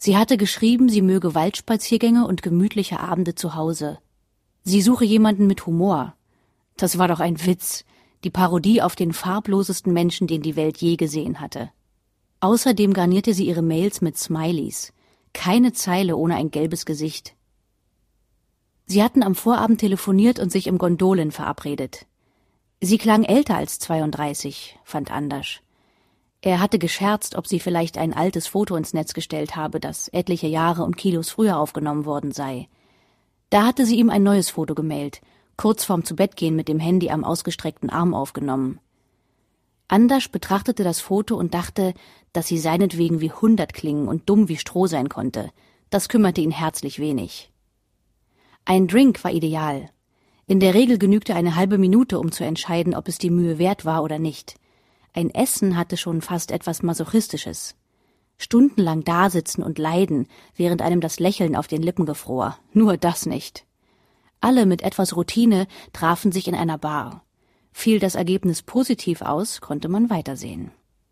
Sie hatte geschrieben, sie möge Waldspaziergänge und gemütliche Abende zu Hause. Sie suche jemanden mit Humor. Das war doch ein Witz, die Parodie auf den farblosesten Menschen, den die Welt je gesehen hatte. Außerdem garnierte sie ihre Mails mit Smileys. Keine Zeile ohne ein gelbes Gesicht. Sie hatten am Vorabend telefoniert und sich im Gondolin verabredet. Sie klang älter als 32, fand Anders. Er hatte gescherzt, ob sie vielleicht ein altes Foto ins Netz gestellt habe, das etliche Jahre und Kilos früher aufgenommen worden sei. Da hatte sie ihm ein neues Foto gemailt, kurz vorm Zubettgehen mit dem Handy am ausgestreckten Arm aufgenommen. Anders betrachtete das Foto und dachte, dass sie seinetwegen wie 100 klingen und dumm wie Stroh sein konnte. Das kümmerte ihn herzlich wenig. Ein Drink war ideal. In der Regel genügte eine halbe Minute, um zu entscheiden, ob es die Mühe wert war oder nicht. Ein Essen hatte schon fast etwas Masochistisches. Stundenlang dasitzen und leiden, während einem das Lächeln auf den Lippen gefror. Nur das nicht. Alle mit etwas Routine trafen sich in einer Bar. Fiel das Ergebnis positiv aus, konnte man weitersehen.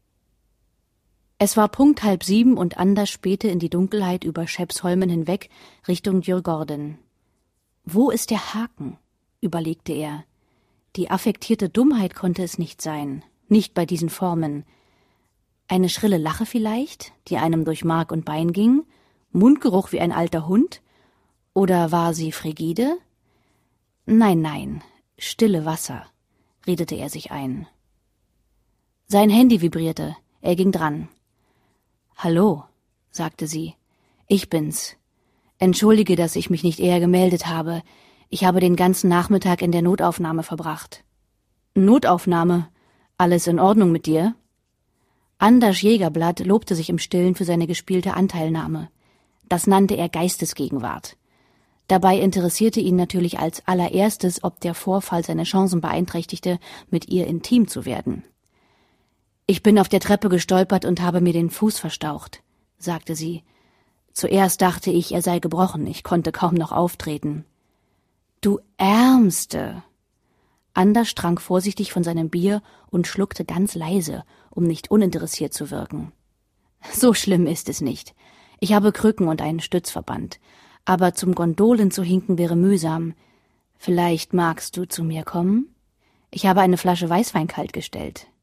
Es war Punkt 6:30 und Anders spähte in die Dunkelheit über Schäpsholmen hinweg Richtung Djurgården. Wo ist der Haken? Überlegte er. Die affektierte Dummheit konnte es nicht sein. Nicht bei diesen Formen. Eine schrille Lache vielleicht, die einem durch Mark und Bein ging? Mundgeruch wie ein alter Hund? Oder war sie frigide? Nein, stille Wasser, redete er sich ein. Sein Handy vibrierte. Er ging dran. »Hallo«, sagte sie. »Ich bin's. Entschuldige, dass ich mich nicht eher gemeldet habe. Ich habe den ganzen Nachmittag in der Notaufnahme verbracht.« »Notaufnahme? Alles in Ordnung mit dir?« Anders Jägerblatt lobte sich im Stillen für seine gespielte Anteilnahme. Das nannte er Geistesgegenwart. Dabei interessierte ihn natürlich als allererstes, ob der Vorfall seine Chancen beeinträchtigte, mit ihr intim zu werden. »Ich bin auf der Treppe gestolpert und habe mir den Fuß verstaucht«, sagte sie. »Zuerst dachte ich, er sei gebrochen, ich konnte kaum noch auftreten.« »Du Ärmste!« Anders trank vorsichtig von seinem Bier und schluckte ganz leise, um nicht uninteressiert zu wirken. »So schlimm ist es nicht. Ich habe Krücken und einen Stützverband. Aber zum Gondolen zu hinken wäre mühsam. Vielleicht magst du zu mir kommen? Ich habe eine Flasche Weißwein kalt gestellt.«